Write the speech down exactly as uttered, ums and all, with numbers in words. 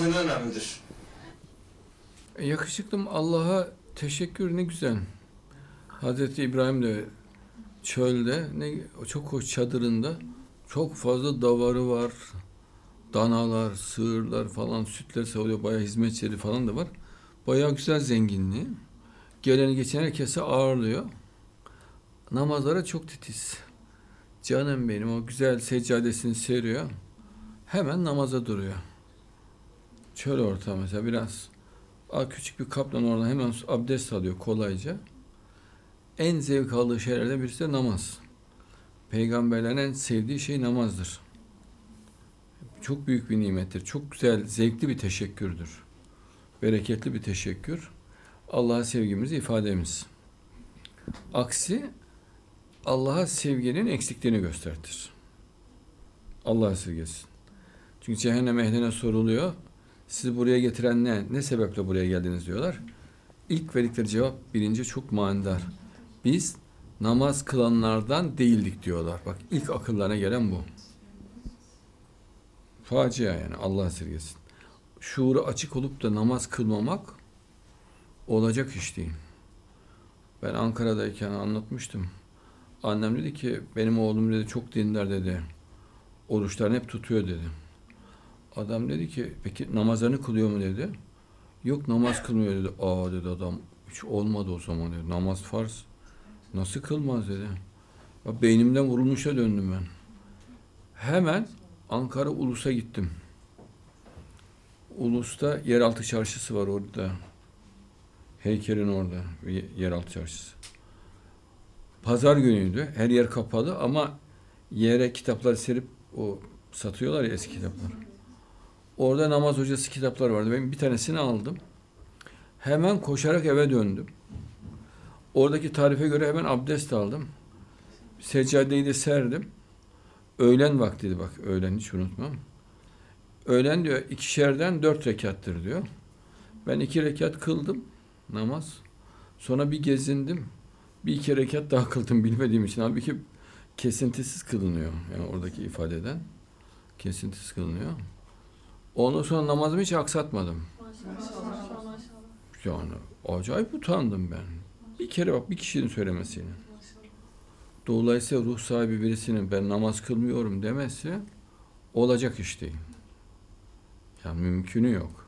tahmini önemlidir. E, yakışıklım, Allah'a teşekkür ne güzel. Hazreti İbrahim de çölde, ne çok hoş çadırında çok fazla davarı var. Danalar, sığırlar falan, sütler sağlıyor. Bayağı hizmetçileri falan da var. Bayağı güzel zenginliği. Geleni geçen herkese ağırlıyor. Namazlara çok titiz. Canım benim, o güzel seccadesini seriyor. Hemen namaza duruyor. Çöl ortamı mesela biraz. Küçük bir kaplan oradan hemen abdest alıyor kolayca. En zevk aldığı şeylerden birisi de namaz. Peygamberlerin en sevdiği şey namazdır. Çok büyük bir nimettir. Çok güzel, zevkli bir teşekkürdür. Bereketli bir teşekkür. Allah'a sevgimizi ifademiz. Aksi Allah'a sevginin eksikliğini gösterir. Allah'a esirgesin. Çünkü cehennem ehline soruluyor. Sizi buraya getiren ne? Ne sebeple buraya geldiniz diyorlar. İlk verdikleri cevap birinci çok manidar. Biz namaz kılanlardan değildik diyorlar. Bak, ilk akıllarına gelen bu. Facia yani, Allah esirgesin. Şuuru açık olup da namaz kılmamak olacak iş değil. Ben Ankara'dayken anlatmıştım. Annem dedi ki benim oğlum dedi çok dindar dedi. Oruçlarını hep tutuyor dedi. Adam dedi ki peki namazlarını kılıyor mu dedi. Yok, namaz kılmıyor dedi. Aa dedi adam, hiç olmadı o zaman dedi. Namaz farz. Nasıl kılmaz dedi. Ya beynimden vurulmuşa döndüm ben. Hemen Ankara Ulus'a gittim. Ulus'ta yeraltı çarşısı var orada. Heykelin orada. Yeraltı çarşısı. Pazar günüydü. Her yer kapalı ama yere kitaplar serip o satıyorlar ya, eski kitaplar. Orada namaz hocası kitaplar vardı. Ben bir tanesini aldım. Hemen koşarak eve döndüm. Oradaki tarife göre hemen abdest aldım. Seccadeyi de serdim. Öğlen vaktiydi bak. Öğlen hiç unutmam. Öğlen diyor ikişerden dört rekattır diyor. Ben iki rekat kıldım namaz. Sonra bir gezindim. Bir iki rekat daha kıldım bilmediğim için. Halbuki kesintisiz kılınıyor. Yani oradaki ifadeden kesintisiz kılınıyor. Ondan sonra namazımı hiç aksatmadım. Maşallah. Yani acayip utandım ben. Bir kere bak, bir kişinin söylemesini. Dolayısıyla ruh sahibi birisinin ben namaz kılmıyorum demesi olacak iş değil. Yani mümkünü yok.